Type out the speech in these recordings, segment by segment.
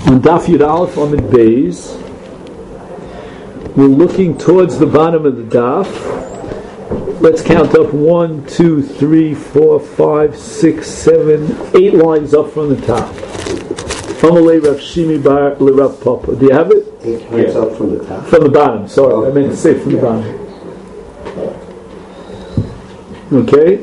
On Daf Yud Aleph Amid Beis, we're looking towards the bottom of the daf. Let's count up 1, 2, 3, 4, 5, 6, 7, 8 lines up from the top. Amalei Rav Shimi Bar LeRav Papa. Do you have it? 8 lines up from the top. From the bottom. Sorry, I meant to say from the bottom. Okay.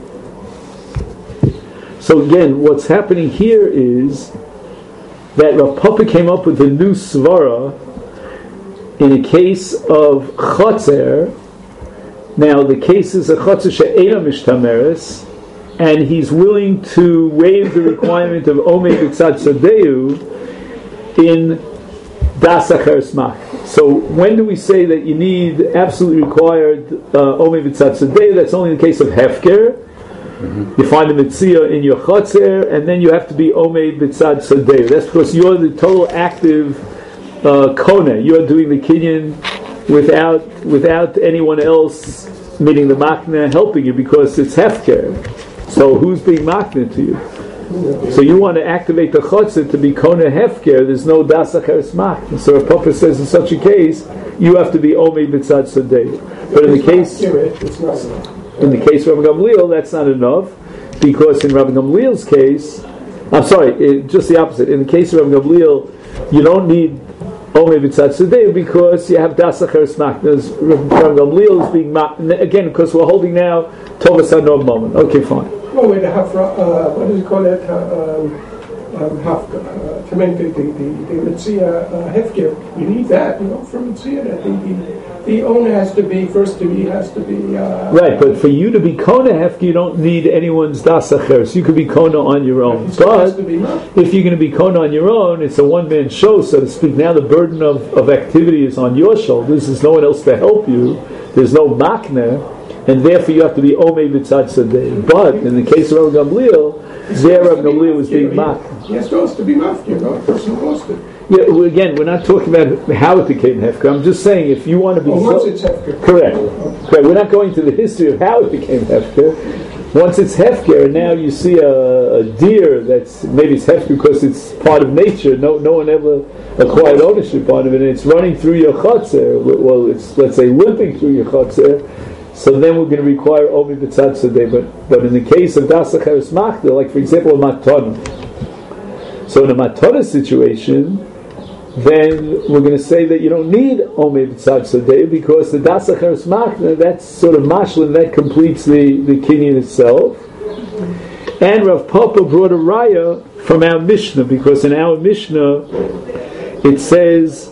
So again, what's happening here is that Rav Papa came up with a new svara in a case of chotzer. Now the case is a chotzer she'ena mishtameres, and he's willing to waive the requirement of omei b'tzad sadeu in das acheres mach. So when do we say that you need absolutely required omei b'tzad sadeu? That's only in the case of hefker. You find the mitzvah in your chotzer, and then you have to be omeid b'tzad sadeh. That's because you're the total active kona. You're doing the kinyan without anyone else, meaning the makna, helping you, because it's hefker. So who's being makna to you? So you want to activate the chotzer to be kona hefker. There's no das acheres makna. So Rav Papa says in such a case, you have to be omeid b'tzad sadeh. But in the case, it's not enough. In the case of Rabbi Gamliel, that's not enough, because in Rabbi Gamliel's case, just the opposite. In the case of Rabbi Gamliel, you don't need Omei B'tzad Sadeh because you have Das Acheres Maknas. Rabbi Gamliel is being again, because we're holding now Tovas HaNov moment. Okay, fine. No, we have what do you call it? To make the Mitzvah hefker. You need that, from Mitzvah. That the owner has to be right. But for you to be kona hefker, you don't need anyone's das acheres. You could be kona on your own. But if you're going to be kona on your own, it's a one-man show, so to speak. Now the burden of activity is on your shoulders. There's no one else to help you. There's no makna, and therefore you have to be omei b'tzad sadeh. But in the case of Rabbi Gamliel, Rabbi Gamliel was being makna. You're supposed to be mafkir, no? The person lost it. Yeah, well, again, we're not talking about how it became hefker. I'm just saying if you want to be... once it's hefker. Correct. We're not going to the history of how it became hefker. Once it's hefker, and now you see a deer that's... Maybe it's hefker because it's part of nature. No one ever acquired ownership on it, and it's running through your chotzer. Well, it's, let's say, limping through your chotzer. So then we're going to require Omi B'tzad Sadeh. But in the case of Das Acheres Machda, like for example, a matana. So in a matana situation, then we're going to say that you don't need Omei B'tzad Sadeh because the Das Acheres Machna, that's sort of mashlin, that completes the kinyan itself. And Rav Papa brought a raya from our Mishnah, because in our Mishnah it says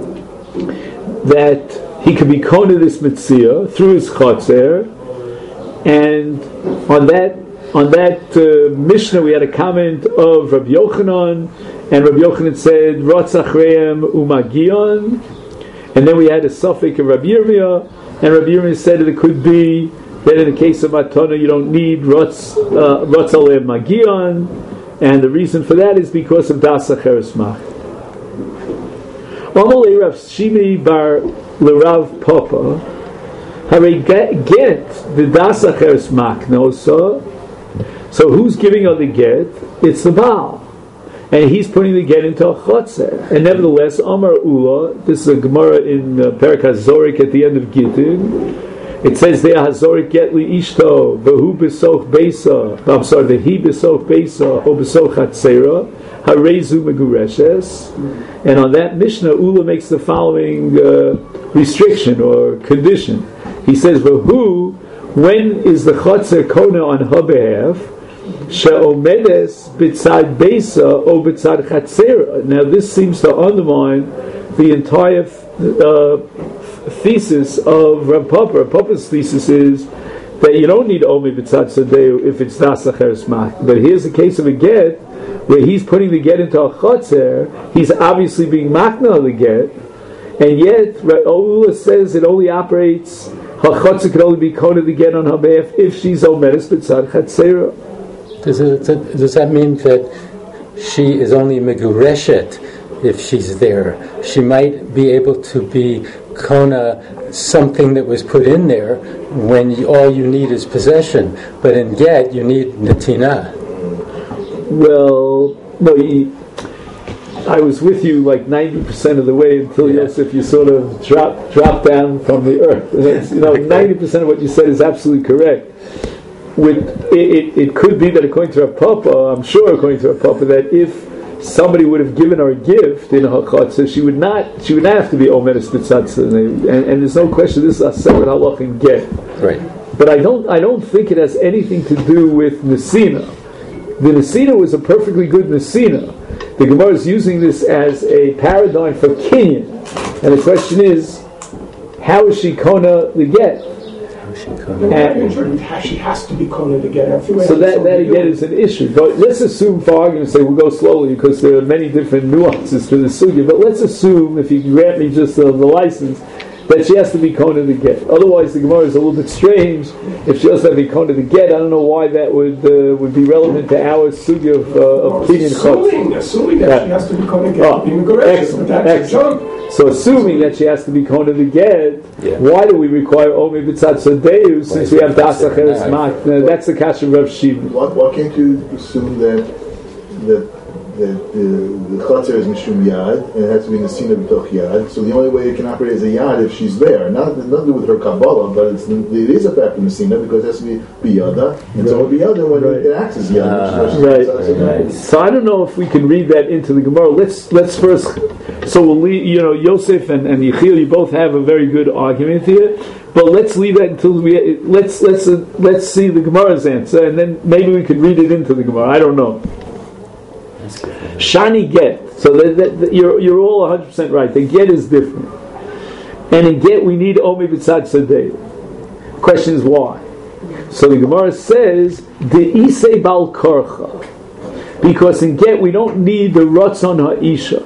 that he could be kona this mitzvah through his chotzer, and on that Mishnah we had a comment of Rabbi Yochanan, and Rabbi Yochanan said Ratz achreim umagion, and then we had a suffix of Rabbi Yirmiyah, and Rabbi Yirmiyah said that it could be that in the case of matana you don't need Ratz aleim magion, and the reason for that is because of Das Acheres Mach. Amalei Rav Shimi Bar LeRav Papa, Hare get the Das Acheres Maknosa. So who's giving her the get? It's the Baal, and he's putting the get into a chotzer. And nevertheless, Amar Ula. This is a Gemara in Perek HaZorik at the end of Gittin. It says there HaZorik get li ishto v'hu b'soch beisa. I'm sorry, that he b'soch beisa or b'soch chatzera harezu megureshes. And on that Mishnah, Ula makes the following restriction or condition. He says, "V'hu, when is the chotzer kona on her behalf? She'omedes b'tzad beisa or b'tzad chatzera." Now, this seems to undermine the entire thesis of Rav Papa. Rav Papa's thesis is that you don't need omei b'tzad sadeu if it's das acheres mach. But here's a case of a get where he's putting the get into a chotzer. He's obviously being makna on the get, and yet Ula says it only operates. Her chotzer could only be kona the get on her behalf if she's omedes b'tzad chatzera. Does that mean that she is only megureshet if she's there? She might be able to be kona something that was put in there when all you need is possession, but in get you need netina. Well, no, I was with you like 90% of the way until Yosef, you sort of dropped down from the earth. 90% of what you said is absolutely correct. It could be that according to Rav Papa, I'm sure according to Rav Papa, that if somebody would have given her a gift in her chutzah, she would not have to be omeres b'tzatzah, and there's no question this is a separate halach in get. Right. But I don't think it has anything to do with nesina. The nesina was a perfectly good nesina. The Gemara is using this as a paradigm for kinyan, and the question is, how is she kona the get? She has to be kona to get. So that again is an issue. But let's assume, for argument's sake, we'll go slowly because there are many different nuances to the sugya. But let's assume, if you can grant me just the license, that she has to be kona to get. Otherwise, the Gemara is a little bit strange. If she doesn't have to be kona to get, I don't know why that would be relevant to our sugya of kinyan chutz. Assuming that she has to be kona to get, being correct, but that's a jump. So assuming that she has to be kona to get, why do we require omi b'tzatzah deyu since we have das acheres mak? That's the kasha of Rav Shimon. Why can't you assume that the chutzner is mishum yad and it has to be nesina b'toch yad? So the only way it can operate as a yad if she's there, nothing to do with her kabbalah, but it is a fact of nesina because it has to be biyada, and so biyada when it acts as yad. Right. So I don't know if we can read that into the Gemara. Let's first. So we'll leave, Yosef and Yechiel, you both have a very good argument here, but let's leave that until let's see the Gemara's answer, and then maybe we could read it into the Gemara. I don't know. Shani get. So you're all 100% right. The get is different, and in get we need omi b'tzad sadeh. Question is why? So the Gemara says the isei bal korcha, because in get we don't need the ratzon ha'isha.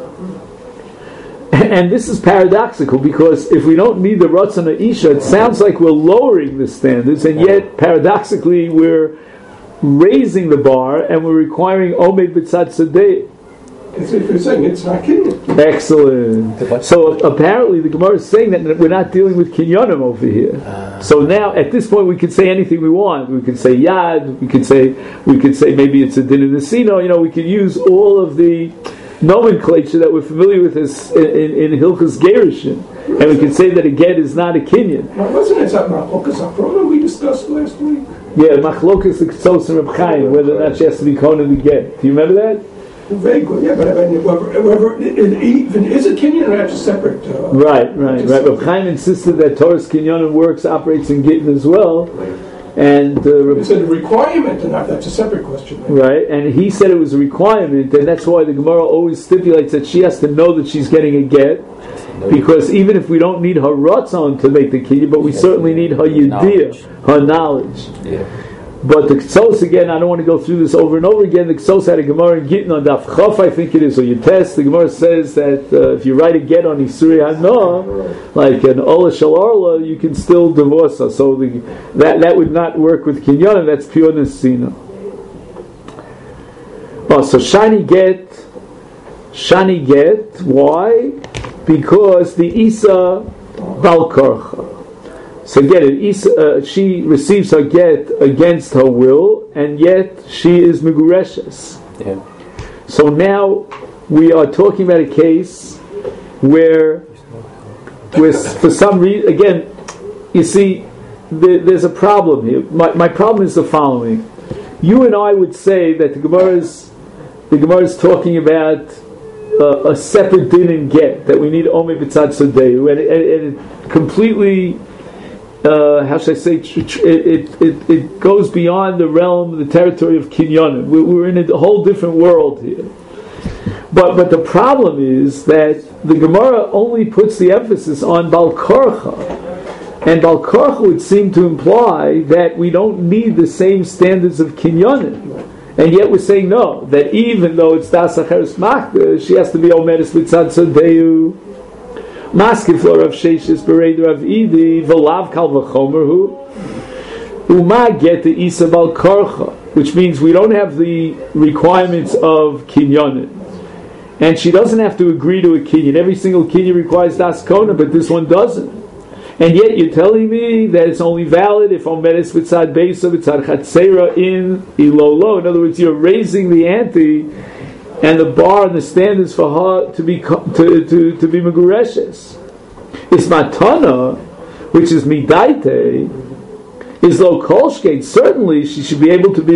And this is paradoxical because if we don't need the ratzon ha'isha, it sounds like we're lowering the standards, and yet paradoxically we're raising the bar and we're requiring omed b'tzad sadeh. As if you're saying it's not kinyan. Excellent. So apparently the Gemara is saying that we're not dealing with kinyanim over here. So now at this point we can say anything we want. We can say yad. We could say maybe it's a din in the sino. We could use all of the nomenclature that we're familiar with as in Hilchos Gerushin, and we can say that a get is not a kinyan. Now, wasn't it that machlokas aprona we discussed last week? Yeah, machlokas the Ktsos and Reb Chaim, whether or not she has to be kona to get. Do you remember that? Vaguely, yeah, but I mean, whoever even is a kinyan or that's a separate. Right. Reb Chaim insisted that Torah's kinyanim works operates in gittin as well. And it's a requirement, and that's a separate question. Right, and he said it was a requirement, and that's why the Gemara always stipulates that she has to know that she's getting a get, because even if we don't need her ratzon to make the kinyan, but we certainly need her yediyah, her knowledge. Yeah. But the Ktsos, again, I don't want to go through this over and over again. The Ktsos had a Gemara in Gittin on Daf Chaf, I think it is, or you test. The Gemara says that if you write a get on Isurei Hana, like an Ola Shal Arla, you can still divorce her. So that would not work with Kinyan, that's pure Nesina. So Shani get, why? Because the Isa Bal Korcha. So get it, she receives her get against her will, and yet she is Megureshes. Yeah. So now we are talking about a case where for some reason, again, you see, there's a problem here. My problem is the following. You and I would say that the Gemara is talking about a separate din in get, that we need Omer B'tzad Sodehu, and it completely... how should I say? It goes beyond the realm, the territory of kinyanim. We're in a whole different world here. But the problem is that the Gemara only puts the emphasis on Bal Korcha, and Bal Korcha would seem to imply that we don't need the same standards of kinyanim. And yet we're saying no, that even though it's Das Acheres Machda, she has to be Omeres B'tzad Sodehu. Maskif lo Rav Sheshes Bereid Rav Idi V'lav Kal V'chomer Hu Uma get the Isa Bal Korcha, which means we don't have the requirements of kinyanin, and she doesn't have to agree to a kinyan. Every single kinyan requires Das Kona, but this one doesn't. And yet you're telling me that it's only valid if Omeres V'tzad Beisa V'tzad Chatzera in Ilolo. In other words, you're raising the ante and the bar and the standards for her to be megureshes. It's matana, which is midaite, is lo kolshkeit. Certainly, she should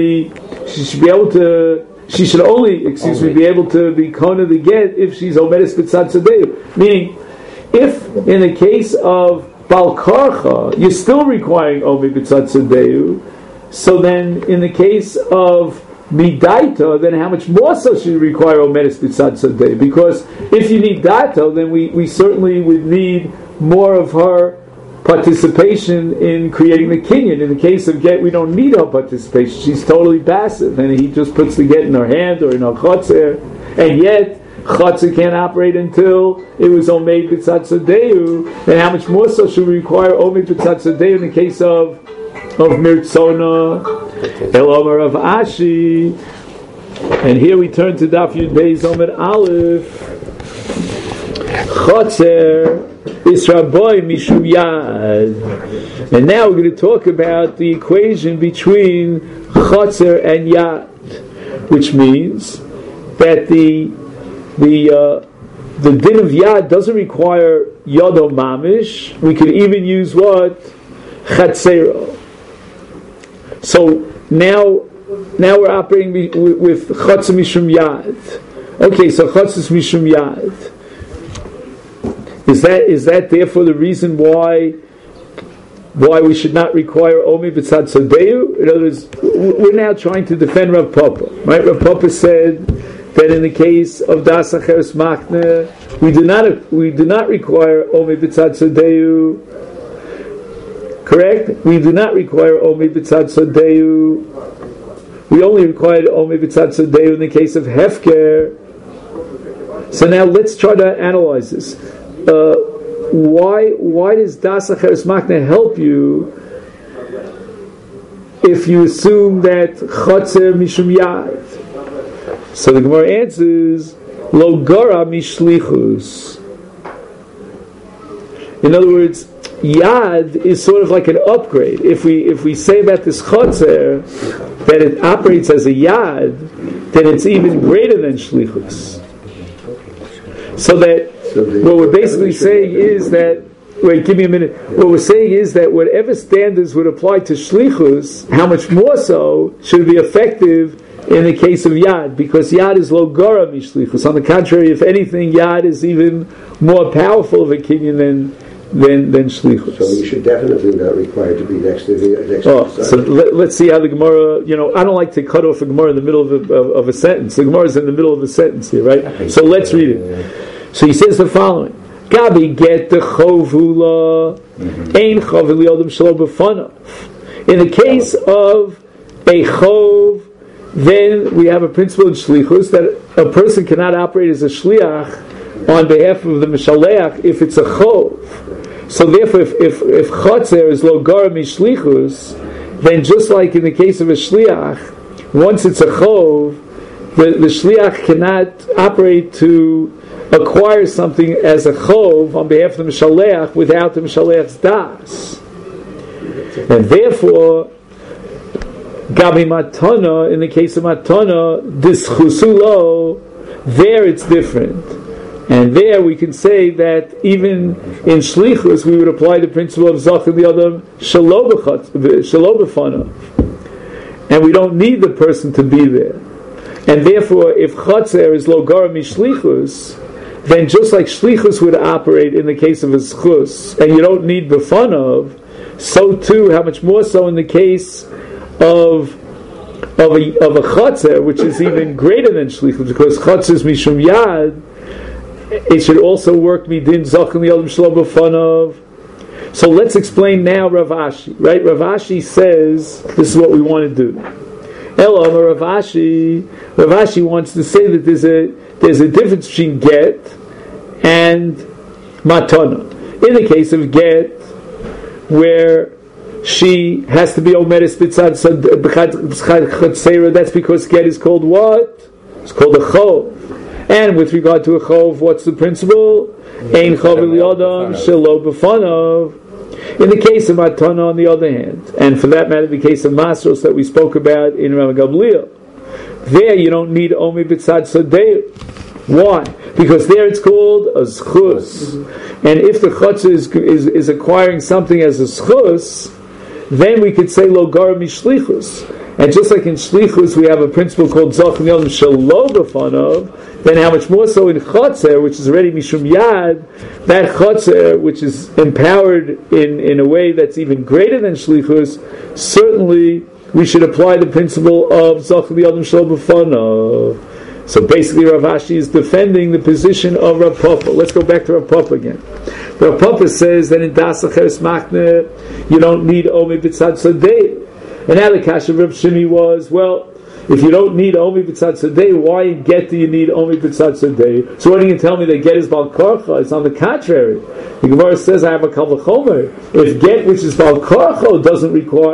only be able to be kona the get if she's omedes b'tzad tzadeu. Meaning, if in the case of bal karcha, you're still requiring omedes b'tzad tzadeu, so then in the case of midaita, then how much more so should you require omedes b'tzad tzadeu? Because if you need daito, then we certainly would need more of her participation in creating the kinyan. In the case of get, we don't need her participation. She's totally passive, and he just puts the get in her hand or in her chotzer, and yet chotzer can't operate until it was omeid b'tzad tzadeu. Then how much more so should we require omeid b'tzad tzadeu in the case of mirtzona el omer of Ashi? And here we turn to Daf Yud Beis Omer Aleph. Chotzer Israboy Mishum Yad. And now we're going to talk about the equation between Chotzer and Yad, which means that the din of Yad doesn't require Yodo Mamish. We could even use what? Chatzero. So now we're operating with Chotzer Mishum Yad. Okay, so Chotzer Mishum Yad. Is that therefore the reason why we should not require Omi B'tzad Tzadeu? In other words, we're now trying to defend Rav Papa, right? Rav Papa said that in the case of Das Acheres Machne, we do not require Omi B'tzad Tzadeu. Correct? We do not require Omi B'tzad Tzadeu. We only require Omi B'tzad Tzadeu in the case of Hefker. So now let's try to analyze this. Why does Das Acheres Machne help you if you assume that Chotzer Mishum Yad? So the Gemara answers Lo Gara Mishlichus. In other words, Yad is sort of like an upgrade. If we say about this Chotzer that it operates as a Yad, then it's even greater than Shlichus. So that what we're basically saying is that, wait, give me a minute. What we're saying is that whatever standards would apply to shlichus, how much more so should be effective in the case of Yad, because Yad is lo gara mishlichus. On the contrary, if anything, Yad is even more powerful of a kinyan than shlichus. So you should definitely not require to be next to the so let's see how the Gemara. I don't like to cut off a Gemara in the middle of a sentence. The Gemara is in the middle of a sentence here, right? So let's read it. So he says the following: Gabi get the chovula, ein chovul yodem shelo b'fanav. In the case of a chov, then we have a principle in shlichus that a person cannot operate as a shliach on behalf of the mishaleach if it's a chov. So therefore, if chotzer is lo gara mishlichus, then just like in the case of a shliach, once it's a chov, the shliach cannot operate to acquire something as a chov on behalf of the mishaleach without the mishaleach's das. And therefore, gabi matana, in the case of matana, this chusulo, there it's different. And there we can say that even in shlichus we would apply the principle of zach and the other shelo b'fanav. And we don't need the person to be there. And therefore, if chotzer is lo gara mishlichus, then just like shlichus would operate in the case of a schus, and you don't need b'fanav, so too, how much more so in the case of a chotzer, which is even greater than shlichus, because chotzer is mishum yad, it should also work midin zach and the other shelo b'fanav. So let's explain now Rav Ashi. Right? Rav Ashi says this is what we want to do. Elo Rav Ashi wants to say that there's a difference between get and matana. In the case of get, where she has to be omedes b'tzad chatzera, that's because get is called what? It's called a chov. And with regard to a chov, what's the principle? Ein chov l'yodam shelo b'fanav. In the case of matana, on the other hand, and for that matter, the case of masros that we spoke about in Rav Gamliel, there you don't need Omi B'tzad Sodeu. Why? Because there it's called a Zchus. And if the Chotzer is acquiring something as a Zchus, then we could say Lo Gar Mishlichus. And just like in Shlichus we have a principle called Zoch Niyom Shelo B'fanav, then how much more so in Chotzer, which is already Mishum Yad, that Chotzer, which is empowered in a way that's even greater than Shlichus, certainly we should apply the principle of Zoch Niyom Shelo B'fanav. So basically Rav Ashi is defending the position of Rav Papa. Let's go back to Rav Papa again. Rav Papa says that in Das Acheres Machne you don't need Omi B'tzad Sodeu. And now the kasha of Rav Shimi was, well, if you don't need Omi B'tzad Sodeu, why in Get do you need Omi B'tzad Sodeu? So what are you going to tell me that Get is Bal Korcha? It's on the contrary. The Gemara says, I have a Kal V'chomer. If Get, which is Bal Korcha, doesn't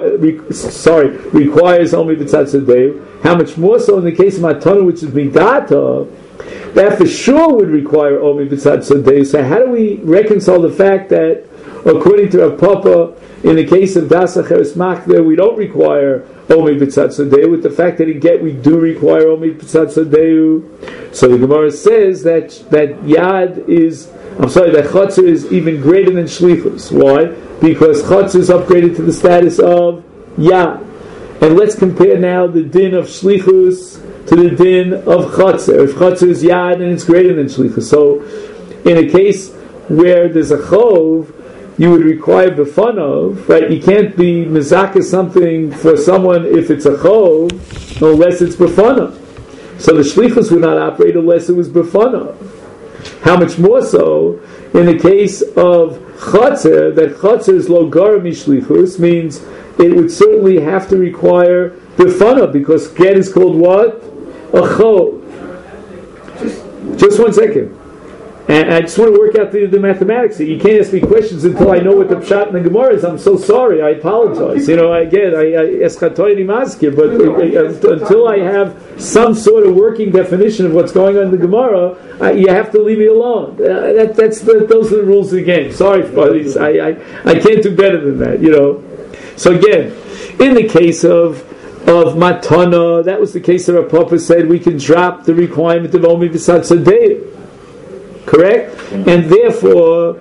requires Omi B'tzad Sodeu, how much more so in the case of Matana, which is Midata, that for sure would require Omi B'tzad Sodeu. So how do we reconcile the fact that, according to Rav Papa, in the case of Das Acheres Machne, we don't require Omi B'tzad Sodeu, with the fact that in Get we do require Omi B'tzad Sodeu? So the Gemara says that Yad is, that Chotzer is even greater than Shlichus. Why? Because Chotzer is upgraded to the status of Yad. And let's compare now the din of Shlichus to the din of Chotzer. If Chotzer is Yad and it's greater than Shlichus. So in a case where there's a Chov, you would require B'fanov, right? You can't be Mizaka something for someone if it's a Chov, unless it's B'fanov. So the Shlichus would not operate unless it was B'fanov. How much more so in the case of Chotzer, that Chotzer is Lo Gar Mishlichus, means it would certainly have to require B'fanov, because Get is called what? A Chov. Just 1 second. And I just want to work out the mathematics. You can't ask me questions until I know what the Pshat and the Gemara is. I'm so sorry. I apologize. I eschatoyni maskir, but until I have some sort of working definition of what's going on in the Gemara, you have to leave me alone. Those are the rules of the game. Sorry, buddies. I can't do better than that. So again, in the case of Matana, that was the case that our Papa said we can drop the requirement of Omi B'tzad Sodeu. Correct? And therefore,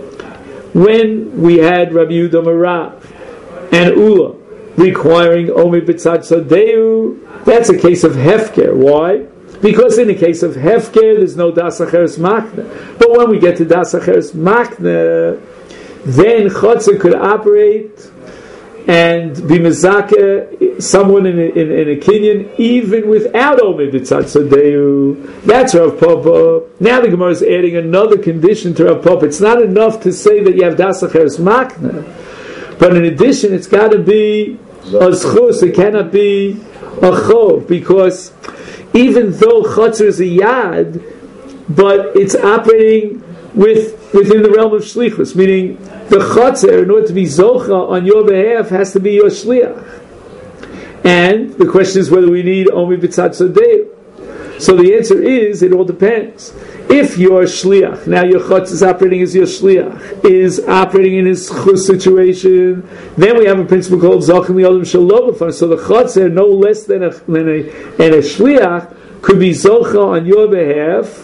when we had Rabbi Yehuda Marav and Ula requiring Omi B'tzad Sodeu, that's a case of Hefker. Why? Because in the case of Hefker, there's no Das Acheres Machne. But when we get to Das Acheres Machne, then Chotzer could operate and be mezakeh someone in a kinyan even without Omi B'tzad Sodeu. That's Rav Papa. Now the Gemara is adding another condition to Rav Papa. It's not enough to say that you have Das Acheres Machne, but in addition it's got to be a zchus. It cannot be a chov, because even though Chotzer is a yad, but it's operating within the realm of shlichus, meaning the Chotzer, in order to be zocha on your behalf, has to be your shliach. And the question is whether we need Omi B'tzad Sodeu. So the answer is, it all depends. If your shliach, now your Chotzer is operating as your shliach, is operating in his chus situation, then we have a principle called Zochim Li'olim Shelo B'fanav. So the Chotzer, no less than a shliach, could be zocha on your behalf,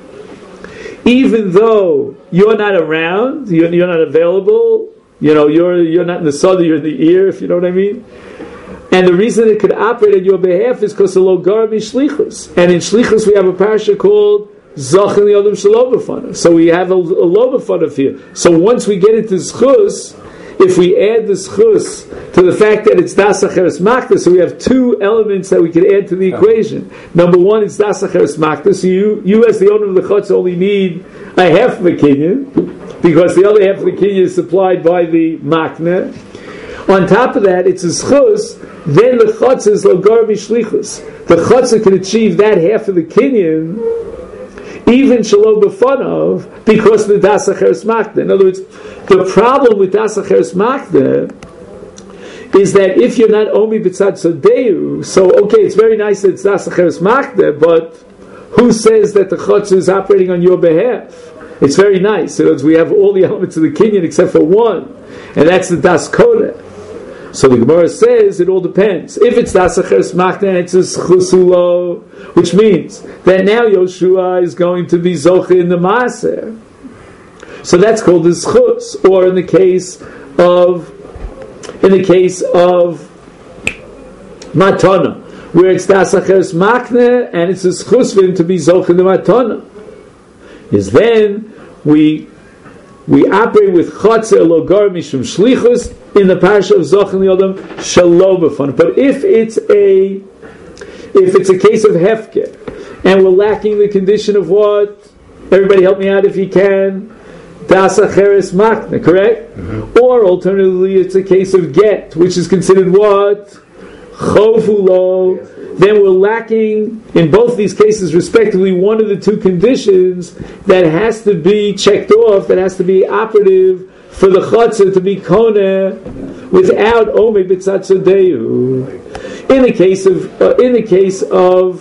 even though you're not around, you're not available, you're not in the soda, you're in the ear, if you know what I mean. And the reason it could operate on your behalf is because of Lo Gar Mishlichus. And in Shlichus we have a parasha called Zochim Li'olim Shelo B'fanav. So we have a Lo B'fanav here. So once we get into Zchus, if we add the Zchus to the fact that it's Das Acheres Machne, so we have two elements that we can add to the equation. Number one, it's Das Acheres Machne, so you as the owner of the Chotzer only need a half of a kinyan, because the other half of the kinyan is supplied by the Machne. On top of that, it's a Zchus, then the Chotzer is Lo Gar Mishlichus. The Chotzer can achieve that half of the kinyan, even Shelo B'fanav, because of the Das Acheres Machne. In other words, the problem with Das Acheres Machne is that if you're not Omi B'tzad Sodeu, so okay, it's very nice that it's Das Acheres Machne, but who says that the Chotzer is operating on your behalf? It's very nice. In other words, we have all the elements of the kinyan except for one, and that's the Das Kodesh. So the Gemara says it all depends. If it's das acheres machne, it's a schusulo, which means that now Yoshua is going to be zoche in the maaser. So that's called the schus. Or in the case of matana, where it's das acheres machne and it's a schus for him to be zoche in the matana, is then we operate with chotzer logar mishum shlichus in the parasha of Zochen Yodam Shalom B'fan. But if it's a case of hefker and we're lacking the condition of what? Everybody help me out if you can. Das acheres machne, correct? Mm-hmm. Or alternatively, it's a case of get, which is considered what? Chovulo. Then we're lacking, in both these cases respectively, one of the two conditions that has to be checked off, that has to be operative for the chotzer to be koneh without omei b'tzatzodeu. In the case of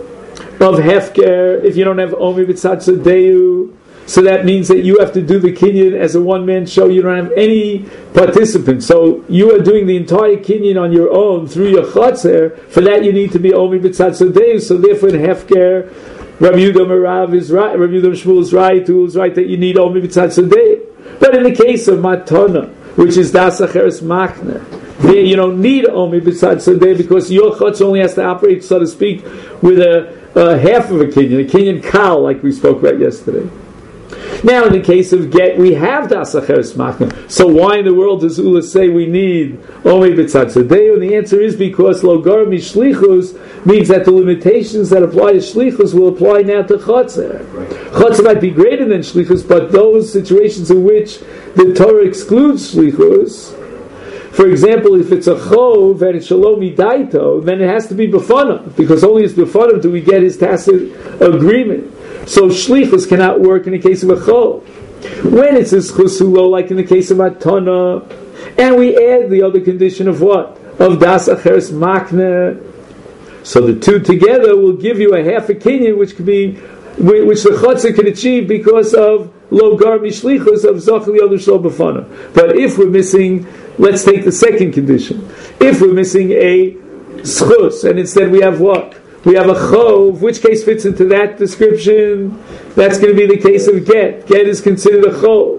hefker, if you don't have omei b'tzatzodeu, so that means that you have to do the kinyan as a one-man show. You don't have any participants. So you are doing the entire kinyan on your own through your chotzer. For that you need to be omi b'tzatzodeu. So therefore in hefker, Rabbi Yehuda Merav is right, Rabbi Yehuda Shmuel is right, who is right that you need omi b'tzatzodeu. But in the case of matana, which is das acheres machne, there you don't need omi b'tzatzodeu because your chotzer only has to operate, so to speak, with a half of a kinyan kal, like we spoke about yesterday. Now, in the case of get, we have das acheres machne. So why in the world does Ula say we need omei b'tzatzodeu? And the answer is because logar mishlichus means that the limitations that apply to shlichus will apply now to chotzer. Chotzer might be greater than shlichus, but those situations in which the Torah excludes shlichus, for example, if it's a chov and it's shalom midaito, then it has to be b'fanav, because only as b'fanav do we get his tacit agreement. So shlichus cannot work in the case of a chov. When it's a schusulo, like in the case of matana, and we add the other condition of what? Of das acheres machne. So the two together will give you a half a kinyan, which the chotzer can achieve because of logar mishlichus of zachli other shlo b'fana. But if we're missing, let's take the second condition. If we're missing a schus, and instead we have what? We have a chov, which case fits into that description? That's going to be the case of get. Get is considered a chov.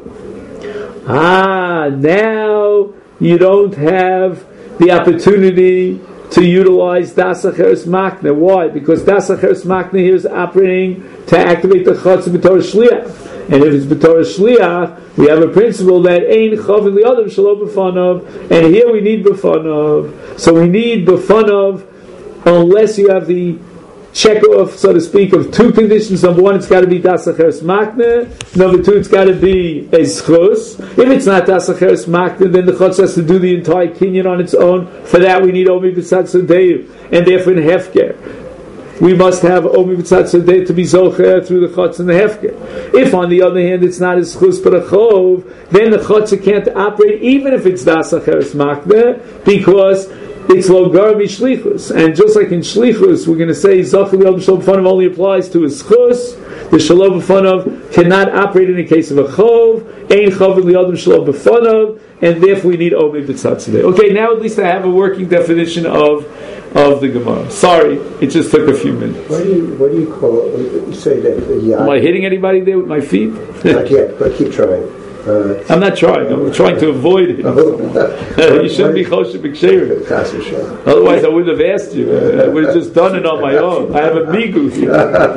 Now you don't have the opportunity to utilize das acheres machne. Why? Because das acheres machne here is operating to activate the chotzer b'torah shliach. And if it's b'torah shliach, we have a principle that ein chav in the adam shalom b'fanav, and here we need b'fanav. So we need b'fanav unless you have the check off, so to speak, of two conditions. Number one, it's got to be das acheres machne. Number two, it's got to be a schus. If it's not das acheres machne, then the chotzer has to do the entire kinyan on its own. For that, we need omi b'tzatzodeu, and therefore in hefker, we must have omi b'tzatzodeu to be zocher through the chotzer and the hefker. If, on the other hand, it's not a schus but a chov, then the chotzer can't operate even if it's das acheres machne, because it's logar mishlichus, and just like in shlichus, we're going to say zachli yodam shalom b'fanav only applies to a schus. The shalom b'fanav cannot operate in the case of a chov. Ein chav yodam shalom b'fanav, and therefore we need omi b'tzatzodeu. Okay, now at least I have a working definition of the Gemara. Sorry, it just took a few minutes. What do you call? You say that the yad. Am I hitting anybody there with my feet? Not yet, but keep trying. I'm not trying. I'm trying to avoid it. You shouldn't be choshev b'ksherim. Otherwise, I would have asked you. I would have just done it on my own. I have a migu here.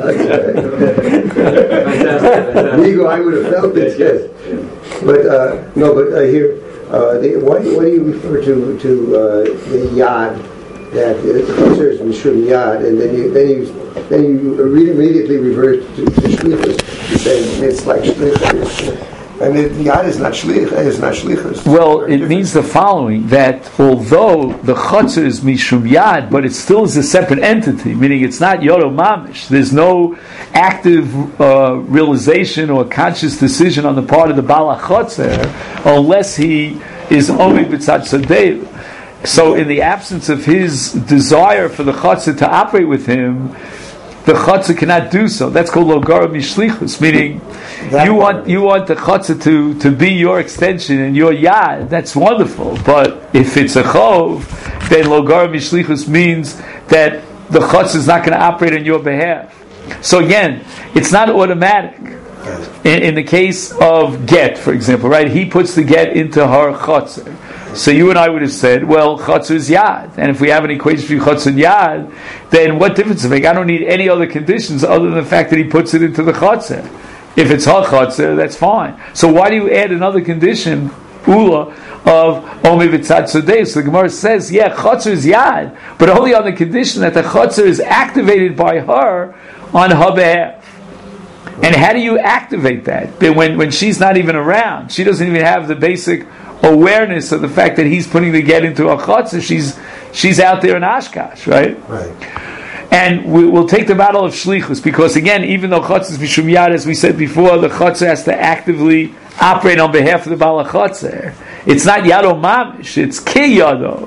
Migu, I would have felt it. Yes, but no. But here, why do you refer to the yad? That the chotzer is mishum yad, and then you immediately revert to shlichus. You say it's like shlichus. And the yad is not shlichus. Well, it means the following: that although the chotzer is mishum yad, but it still is a separate entity, meaning it's not yodo mamish. There's no active realization or conscious decision on the part of the bala chotzer, unless he is omi b'tzatzodeu. So, in the absence of his desire for the chotzer to operate with him, the chotzer cannot do so. That's called logara mishlichus, meaning you want the chotzer to be your extension and your yad. That's wonderful. But if it's a chov, then logara mishlichus means that the chotzer is not going to operate on your behalf. So again, it's not automatic. In the case of get, for example, right? He puts the get into her chotzer. So you and I would have said, well, chotzer is yad. And if we have an equation between chotzer and yad, then what difference does it make? I don't need any other conditions other than the fact that he puts it into the chotzer. If it's her chotzer, that's fine. So why do you add another condition, ula, of Omi B'tzad Sodeh? So the Gemara says, yeah, chotzer is yad, but only on the condition that the chotzer is activated by her on her behalf. And how do you activate that? When she's not even around, she doesn't even have the basic awareness of the fact that he's putting the get into a chotzer. She's out there in Oshkosh, right? Right. And we'll take the battle of shlichus, because again, even though chotzer is mishum yad, as we said before, the chotzer has to actively operate on behalf of the bala chotzer. It's not yado mamish; it's ki yado,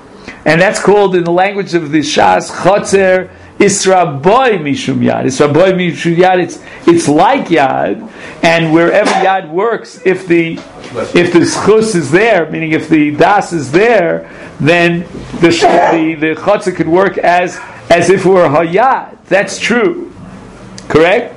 and that's called in the language of the Shas chotzer Isra boy mishum yad. Isra boy mishum yad. It's like yad, and wherever yad works, if the schus is there, meaning if the das is there, then the chotzer could work as if it were hayad. That's true, correct?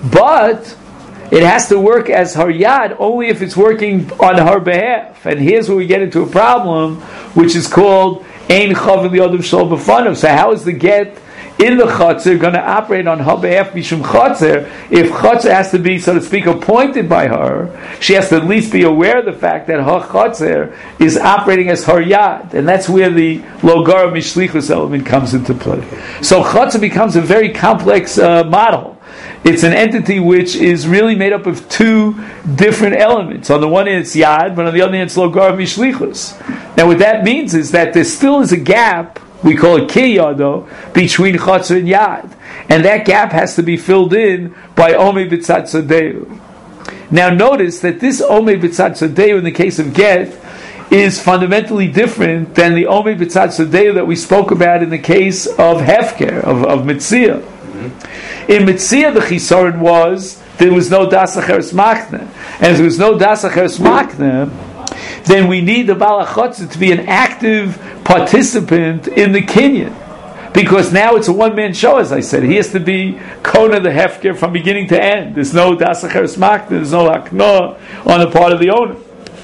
But it has to work as hayad only if it's working on her behalf. And here's where we get into a problem, which is called ein chav l'yadav shel b'fanav. So how is the get in the chotzer going to operate on her behalf mishum chotzer? If chotzer has to be, so to speak, appointed by her, she has to at least be aware of the fact that her chotzer is operating as her yad, and that's where the logara mishlichus element comes into play. So chotzer becomes a very complex model. It's an entity which is really made up of two different elements. On the one hand, it's yad, but on the other hand, it's logara mishlichus. Now, what that means is that there still is a gap. We call it ki yado, between chotzer and yad. And that gap has to be filled in by Omi B'tzad Sodeu. Now notice that this Omi B'tzad Sodeu in the case of get is fundamentally different than the Omi B'tzad Sodeu that we spoke about in the case of Hefker, of Mitzia. In Mitzia, the chisaron was there was no das acheres makna. And if there was no das acheres makna, then we need the Baal HaChotzer to be an active participant in the kinyan. Because now it's a one-man show, as I said. He has to be Kona the Hefker from beginning to end. There's no Das Acheres Makna, there's no Hakna on the part of the owner.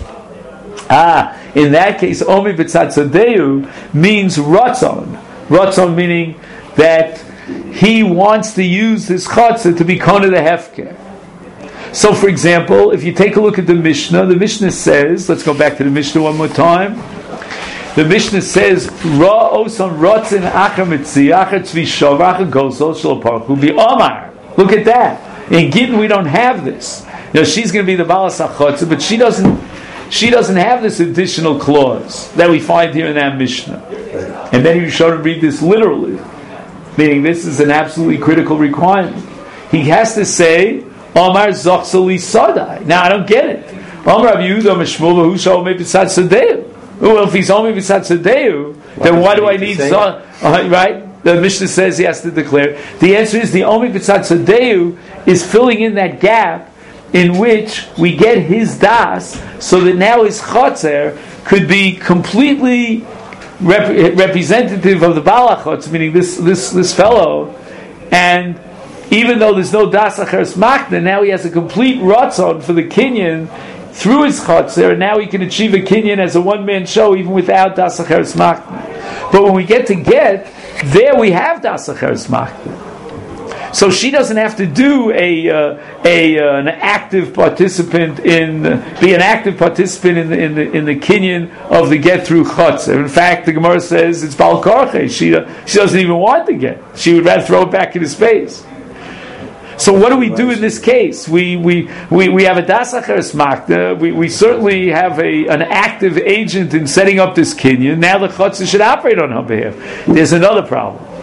In that case, Omi B'tzad Sodeu means Ratzon. Ratzon meaning that he wants to use his Chotzer to be Kona the Hefker. So, for example, if you take a look at the Mishnah says, let's go back to the Mishnah one more time. The Mishnah says, Ra osam rotzin acher mitzi acher tzvi shov acher gosol shel parchu bi omar. Look at that. In Gittin we don't have this. She's going to be the balas hachotzer, but she doesn't have this additional clause that we find here in that Mishnah. And then you should read this literally, meaning this is an absolutely critical requirement. He has to say, Omar Zochsali Sadai. Now I don't get it. Omar Rabbi Yehuda Mishmul Hu Shal Omi B'tzad Sodeu. Well, if he's Omi B'tzad Sodeu, then why do I need Zod? Right? The Mishnah says he has to declare. The answer is the Omi B'tzad Sodeu is filling in that gap in which we get his das, so that now his chotzer could be completely representative of the Baal HaChotzer, meaning this fellow, and even though there's no das acheres makna, now he has a complete ratzon for the kinyan through his chotzer, and now he can achieve a kinyan as a one-man show even without das acheres makna. But when we get to get, there we have das acheres makna. So she doesn't have to do an active participant be an active participant in the kinyan of the get through chotzer. In fact, the Gemara says it's bal korche. She doesn't even want the get. She would rather throw it back in his face. So what do we do in this case? We have a das acheres makna. We certainly have an active agent in setting up this kinyan. Now the chotzer should operate on her behalf. There's another problem.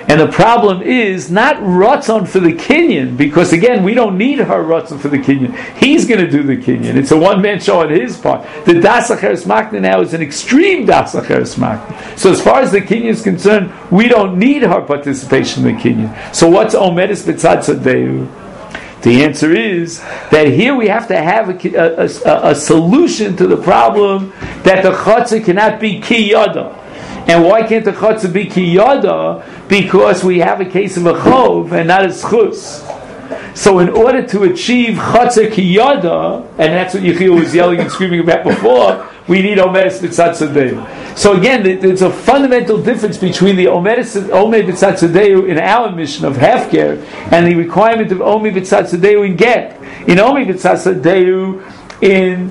And the problem is not ratzon for the kinyan, because again, we don't need her ratzon for the kinyan. He's going to do the kinyan. It's a one-man show on his part. The das acheres makna now is an extreme das acheres makna. So as far as the kinyan is concerned, we don't need her participation in the kinyan. So what's omedes b'tzad tzadeu? The answer is that here we have to have a solution to the problem that the chotzer cannot be ki yada. And why can't the chotzer be ki yada? Because we have a case of a chov and not a schus. So in order to achieve chotzer ki yada, and that's what Yechiel was yelling and screaming about before, we need omedes b'tzad tzadeu. So again, there's a fundamental difference between the omed b'tzad tzadeu in our mission of hefker and the requirement of omed b'tzad tzadeu in get. In omed b'tzad tzadeu in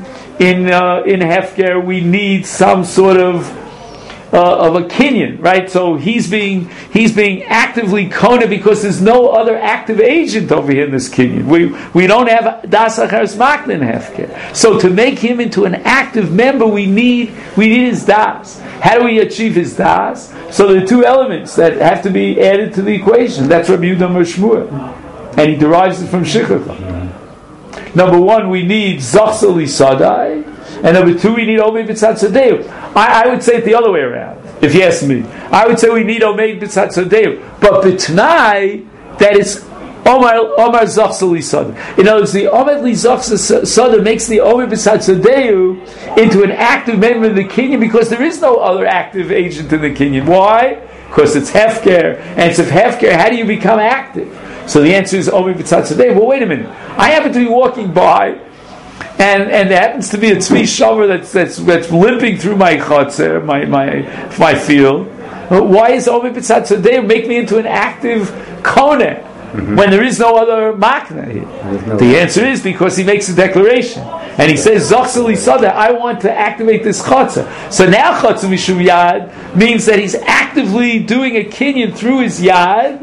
hefker, we need some sort of a kinyan, right? So he's being actively kona because there's no other active agent over here in this kinyan. We don't have das acheres makna in hefker. So to make him into an active member, we need his das. How do we achieve his das? So there are two elements that have to be added to the equation. That's Rabbi Yehuda Shmuel, and he derives it from Shichacha. Number one, we need zachsel lisadai. And number two, we need Omeid B'tzad Tzadeu. I would say it the other way around, if you ask me. I would say we need Omeid B'tzad Tzadeu. But B'tnai, that is Omar Zachsel L'Sadeh. In other words, the Omeid L'Sadeh makes the Omeid B'tzad Tzadeu into an active member of the kinyan because there is no other active agent in the kinyan. Why? Because it's hefker. And it's hefker, how do you become active? So the answer is Omeid B'tzad Tzadeu. Well, wait a minute. I happen to be walking by, and there happens to be a tzvi shover that's limping through my chotzer, my field. Why is Omeid B'tzad Tzadeu make me into an active koneh when there is no other makna here? The answer is because he makes a declaration and he says Zachsel L'Sadeh, I want to activate this chotzer. So now chotzer mishum yad means that he's actively doing a kinyan through his yad,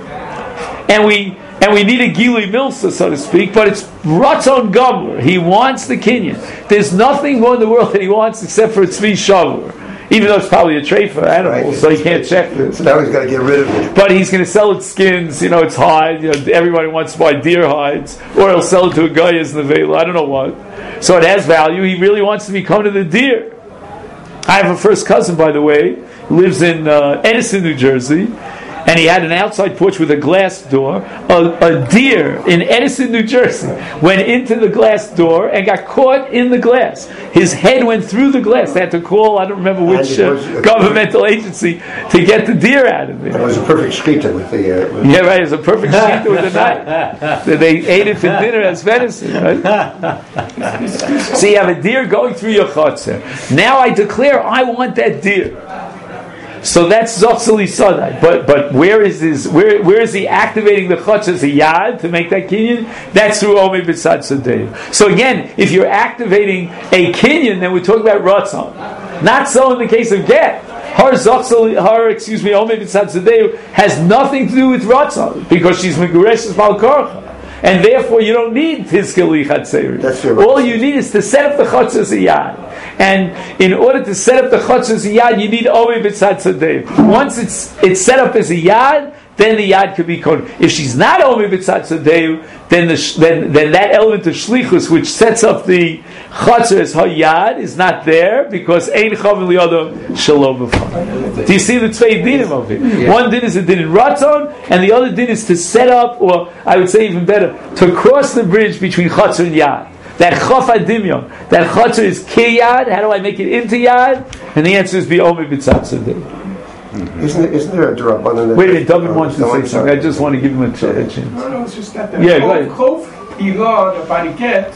and we need a Gilui Milsa, so to speak, but it's Ratzon Gomor. He wants the kinyan. There's nothing more in the world that he wants except for a tzvi shavur. Even though it's probably a treifa animal, so he can't check this. So now he's got to get rid of it. But he's going to sell its skins, it's hide. Everybody wants to buy deer hides, or he'll sell it to a guy as nevela. I don't know what. So it has value. He really wants to become to the deer. I have a first cousin, by the way, who lives in Edison, New Jersey. And he had an outside porch with a glass door. A deer in Edison, New Jersey, went into the glass door and got caught in the glass. His head went through the glass. They had to call, I don't remember which governmental agency, to get the deer out of there. It was a perfect shkita with the... Yeah, right, it was a perfect shkita with the knife. They ate it for dinner as venison, right? So you have a deer going through your chotzer. Now I declare I want that deer. So that's Zachsel L'Sadeh. But where is he activating the chotzer as a yad to make that kinyan? That's through Omeid B'tzad Tzadeu. So again, if you're activating a kinyan, then we're talking about ratzon. Not so in the case of get. Omeid B'tzad Tzadeu has nothing to do with ratzon because she's megureshes malkorcha. And therefore, you don't need Tizkeli Chatzeri. All you need is to set up the chotzer as a yad. And in order to set up the chotzer as a yad, you need Omeid B'tzad Tzadeu. Once it's set up as a yad, then the yad could be called. If she's not Omeid B'tzad Tzadeu, then that element of shlichus which sets up the chotzer as hayad is not there because ein chavim liyadam shalom b'fan. Do you see the tvei dinim of it? Yeah. One din is a din in ratzon, and the other din is to set up, or I would say even better, to cross the bridge between chotzer and yad. That chof adimyon, that chotzer is ki yad. How do I make it into yad? And the answer is be Omeid B'tzad Tzadeu. Isn't there a drop-on? Wait a minute, David wants to say something. I just want to give him a chance. No, it's just that the go ahead. Chof Ilah, the body get,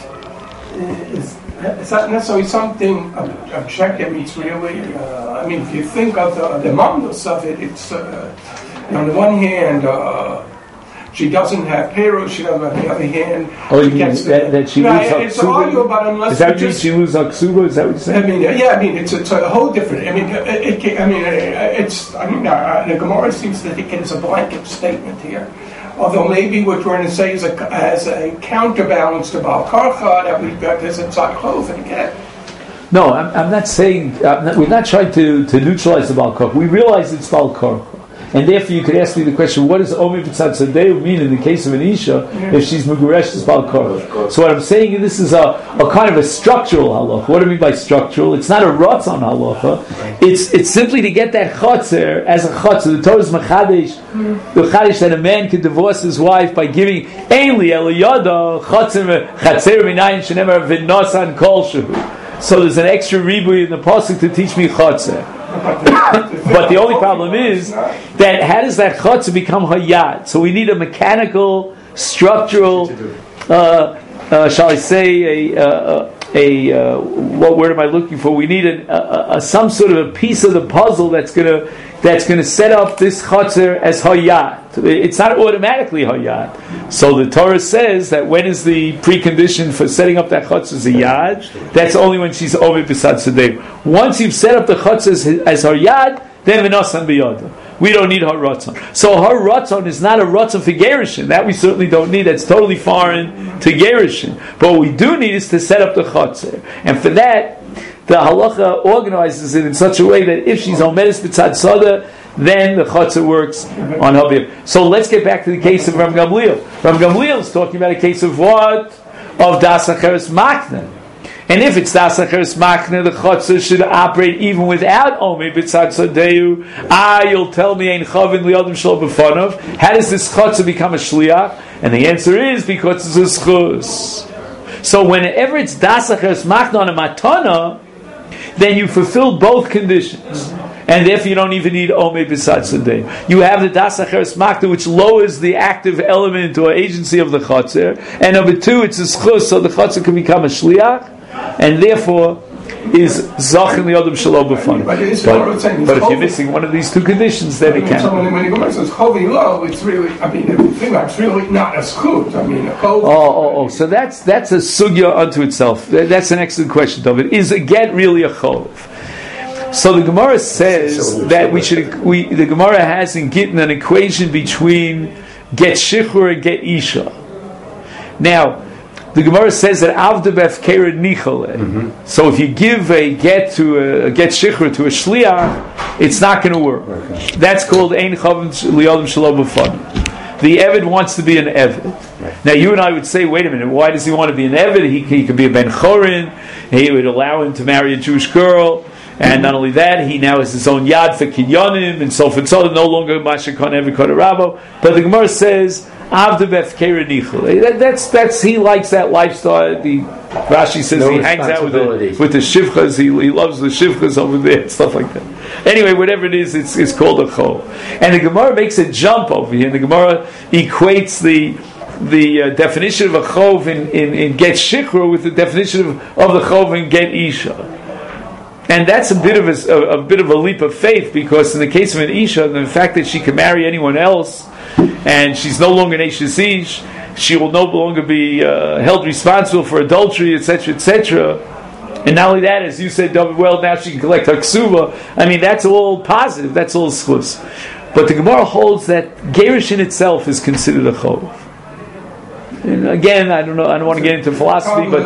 it's not necessarily something objective. It's really, if you think of the mamnus of it, it's on the one hand, she doesn't have payroll. She doesn't. On the other hand, she gets that she loses her it's arguable, but unless is that she loses her ksuba? Is that what you're saying? It's a whole different. The Gemara seems to think it is a blanket statement here. Although maybe what we're going to say is as a counterbalance to Baal Karcha that we've got this inside clove and again. No, I'm not saying we're not trying to neutralize the Baal Karcha. We realize it's Baal Karcha. And therefore, you could ask me the question: what does Omer B'tzad Sadeu mean in the case of an Isha if she's Meguresh as Bal Korah? So what I'm saying, this is a kind of a structural halacha. What do I mean by structural? It's not a Ratzon halacha. It's simply to get that chotzer as a chotzer. The Torah is Mechadesh, the Chadesh that a man can divorce his wife by giving Einli Eliyada chotzer minayin shenemar v'nosan kol shehu. So there's an extra ribuy in the pasuk to teach me chotzer. But the only problem is that how does that chotzer become hayad? So we need a mechanical, structural, shall I say, what word am I looking for? We need some sort of a piece of the puzzle that's gonna set up this chotzer as hayad. It's not automatically hayad. So the Torah says that when is the precondition for setting up that chotzer as a yad? That's only when she's over b'sad sadeh. Once you've set up the chotzer as hayad, then v'nosan b'yada. We don't need her ratzon. So her ratzon is not a ratzon for gerushin. That we certainly don't need. That's totally foreign to gerushin. But what we do need is to set up the chotzer. And for that, the halacha organizes it in such a way that if she's omedes b'tzad sada, then the chotzer works on her bib. So let's get back to the case of Ram Gamliel. Ram Gamliel is talking about a case of what? Of das acheres makna. And if it's das acheres makna, the chotzer should operate even without omer b'tzad sadeu. You'll tell me ein chavin li'adam shel b'fanav. How does this chotzer become a shliach? And the answer is because it's a schus. So whenever it's das acheres makna on a matana, then you fulfill both conditions. And therefore you don't even need Omer B'Sad Sadeh. You have the Das Acheres Makna, which lowers the active element or agency of the Chotzer. And number two, it's a schus, so the Chotzer can become a Shliach, and therefore is Zachin L'Yodom Shalom B'Fanav. But if you're missing one of these two conditions, then it can't. So when the Gemara says Chovi Lo, it's really, it's really not a schut. So that's a sugya unto itself. That's an excellent question, David. Is a get really a chov? So the Gemara says that the Gemara has in Gittin an equation between get shichur and get isha. Now, the Gemara says that avda befkera nichale. So if you give a get shichur to a shliach, it's not going to work. Okay. That's called ein chavim li'olim shalom b'fanav. The Eved wants to be an Eved. Right. Now you and I would say, wait a minute, why does he want to be an Eved? He could be a Ben Chorin. He would allow him to marry a Jewish girl. And not only that, he now has his own yad for kinyanim and so forth. So no longer mashakon every rabo. But the Gemara says avda befkera nichel. That's he likes that lifestyle. The Rashi says he hangs out with the shivchas. He loves the shivchas over there and stuff like that. Anyway, whatever it is, it's called a chol. And the Gemara makes a jump over here. And the Gemara equates the definition of a chov in get shikra with the definition of the chov in get isha. And that's a bit of a leap of faith, because in the case of an isha, the fact that she can marry anyone else and she's no longer an Eishes Ish, she will no longer be held responsible for adultery, etc., etc. And not only that, as you said, well, now she can collect her ksuba. I mean, that's all positive. That's all schus. But the Gemara holds that gerushin itself is considered a chov. And again, I don't want to get into philosophy, but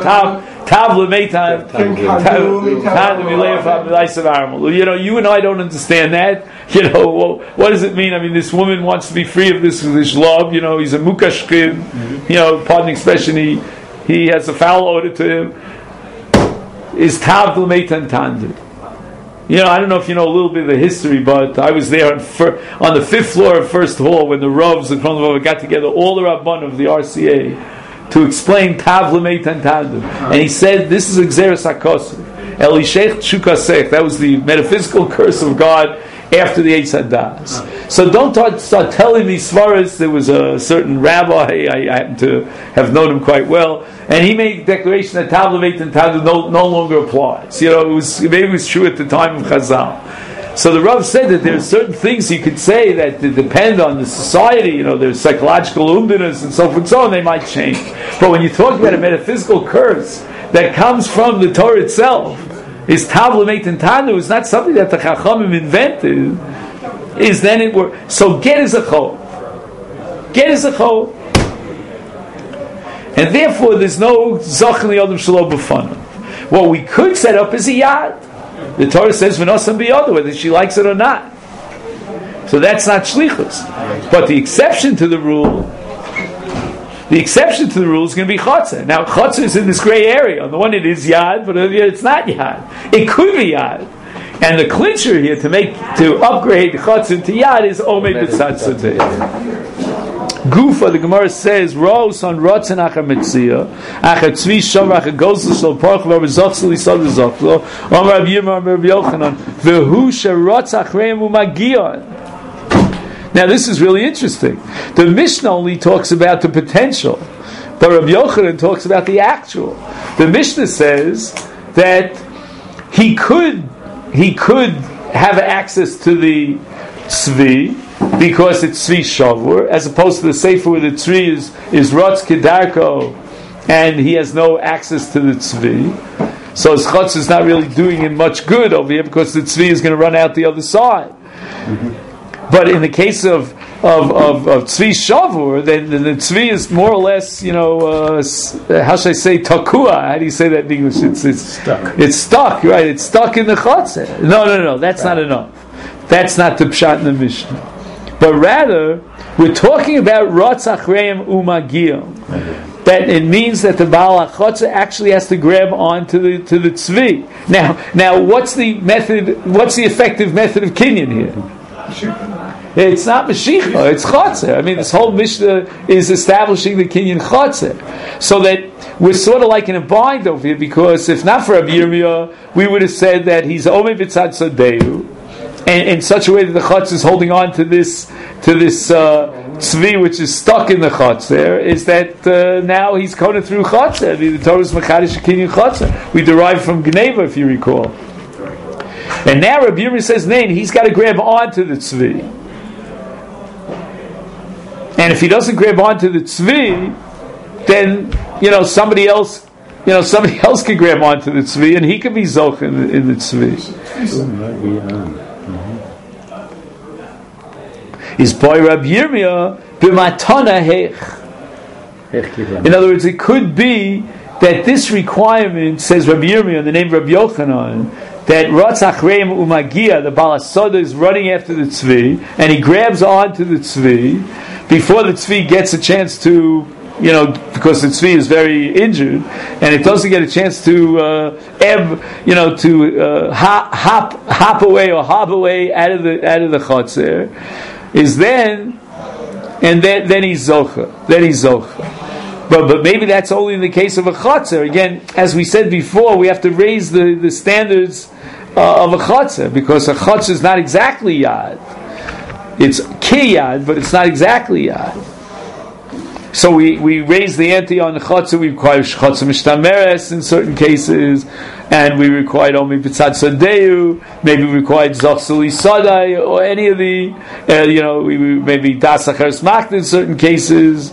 you and I don't understand that. What does it mean? I mean, this woman wants to be free of this love. He's a mukashkin. Pardon the expression. He has a foul odor to him. Is tav l'meitan tandu. I don't know if you know a little bit of the history, but I was there on the 5th floor of First Hall when the Ravs and Kronov got together, all the Rabban of the RCA, to explain Tav L'meitan Tandu. And he said, this is Xeris HaKosov. Elishech Shukasech. That was the metaphysical curse of God after the Eitz Hadas. So don't start telling me svaras. There was a certain rabbi, I happen to have known him quite well, and he made a declaration that Tav L'meitan Tandu no longer applies. Maybe it was true at the time of Chazal. So the Rav said that there are certain things you could say that depend on the society. There's psychological umdiness and so forth and so on. They might change. But when you talk about a metaphysical curse that comes from the Torah itself, is Tav L'meitan Tandu is not something that the Chachamim invented. Is then it were so get is a chov. Get is a chov. And therefore there's no Zachin L'Yodom Shalom B'Fanav. What we could set up is a yad. The Torah says v'nosam b'yoda, whether she likes it or not. So that's not shlichus. But the exception to the rule is going to be chotzer. Now chotzer is in this gray area. On the one it is yad, but on the other it's not yad. It could be yad. And the clincher here to upgrade chotzer to yad is omei b'tzad sadeh. Gufa, the Gemara says, Ros on Rotzen Acher Metzia, Acher Tzvi Shom Acher Gozel Shal Parch Var Zochsel Yisod Zochlo, Om Rav Yirmiyah Rav Yochanan, Vehu Sherotz Achreim Umagion. Now this is really interesting. The Mishnah only talks about the potential, but Rav Yochanan talks about the actual. The Mishnah says that he could have access to the Tzvi, because it's Tzvi Shavur, as opposed to the Sefer where the Tzvi is Rotz Kedarko, and he has no access to the Tzvi. So his Chotz is not really doing him much good over here, because the Tzvi is going to run out the other side. Mm-hmm. But in the case of Tzvi Shavur, then the Tzvi is more or less, how should I say, takua? How do you say that in English? It's stuck. It's stuck, right? It's stuck in the Chotz. No, that's not enough. That's not the Pshat in the Mishnah. But rather, we're talking about Rotz Achreim Umagiyam. That it means that the Baal HaChotzer actually has to grab onto the Tzvi. Now, what's the effective method of Kinyan here? It's not Mashicha, it's Chotzer. I mean, this whole Mishnah is establishing the Kinyan Chotzer. So that we're sort of like in a bind over here, because if not for Rabbi Yirmiyah, we would have said that he's Omei B'tzad Sadeu, and in such a way that the Chotz is holding on to this Tzvi which is stuck in the Chotz there, is that now he's going through Chotzer. The Torah is Mechadish Kinyan Chotzer. We derive from Gneva, if you recall. And now Rabbi Yirmiyah says, he's got to grab onto the Tzvi. And if he doesn't grab onto the Tzvi, then, somebody else could grab onto the Tzvi, and he could be Zoch in the Tzvi. Is boy Rabbi Yirmiyah b'matana heich. In other words, it could be that this requirement, says Rabbi Yirmiyah in the name of Rabbi Yochanan, that Rotz Achreim Umagia, the Baal HaSoda, is running after the Tzvi, and he grabs onto the Tzvi before the Tzvi gets a chance to, because the Tzvi is very injured, and it doesn't get a chance to hop away or hob away out of the Chotzer. Is then he's Zocha. But maybe that's only in the case of a Chotzer. Again, as we said before, we have to raise the standards of a Chotzer, because a Chotzer is not exactly Yad. It's Ki Yad, but it's not exactly Yad. So we raise the ante on the Chotzer. We require Chotzer Mishtameres in certain cases, and we required Omi B'tzad Sadeu. Maybe we required Zochsel Yisodai, or any of the, maybe Das Acheres Machna in certain cases,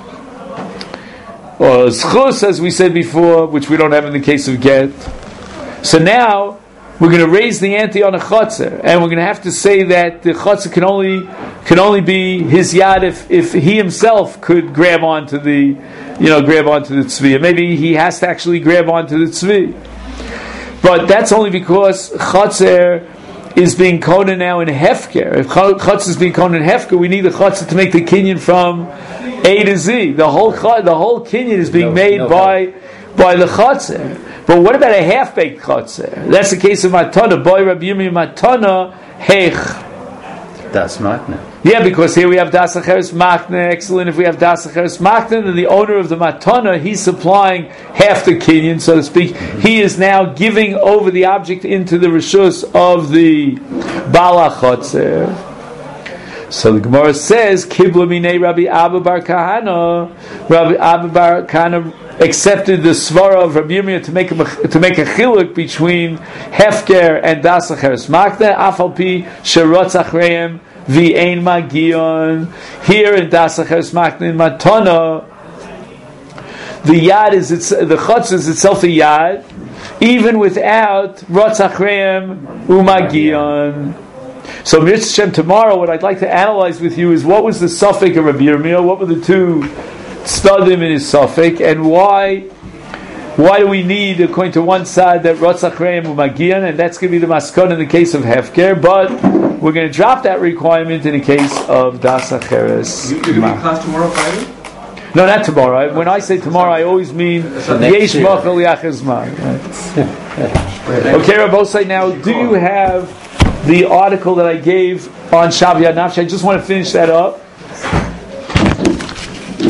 or Zchus, as we said before, which we don't have in the case of Get. So now we're going to raise the ante on a Chotzer, and we're going to have to say that the Chotzer can only be his Yad if he himself could grab onto the Tzvi. And maybe he has to actually grab onto the Tzvi. But that's only because Chotzer is being Konen now in Hefker. If Chotzer is being Konen in Hefker, we need the Chotzer to make the Kinyan from A to Z. The whole Kinyan is being made by the Chotzer. But what about a half-baked Chotzer? That's the case of Matana. Boy Rabbi Yirmiyah Matana Heich. Das Machna. Yeah, because here we have Das Acheres Machna. Excellent. If we have Das Acheres Machna, then the owner of the Matana, he's supplying half the Kinyan, so to speak. He is now giving over the object into the Rishus of the Baal HaChotzer. So the Gemara says, Kibla Minei Rabbi Abba Bar Kahana. Rabbi Abba Bar Kahana accepted the svara of Rabbi Yirmiyah to make a chiluk between Hefker and Das Acheres Machna. Afal Pi Sherotz Achreim V'ein Magion. Here in Das Acheres Machna in Matana, the Yad the Chotz is itself a Yad, even without Rotz Achreim Umagion. So Mitzvah Shem, tomorrow what I'd like to analyze with you is what was the suffix of Rabbi Yirmiyah, what were the two stadim in his suffix, and why do we need, according to one side, that Rotz Achreim Umagion, and that's going to be the maskon in the case of Hefker, but we're going to drop that requirement in the case of Das Acheres. You're going to be in class tomorrow, Friday? No, not tomorrow. When I say tomorrow, I always mean Yesh Machal Yachas Man. Okay, Rabbosai, now do you have the article that I gave on Shav Yad Nafshi? I just want to finish that up.